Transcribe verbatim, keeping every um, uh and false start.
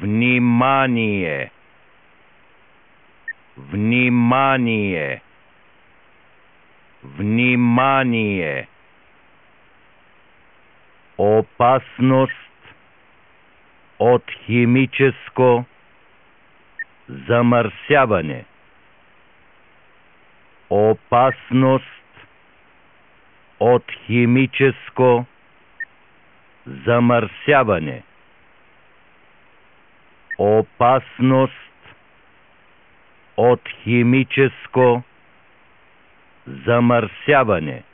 Внимание! Внимание! Внимание! Опасност от химическо замърсяване. Опасност от химическо замърсяване. Опасност от химическо замърсяване.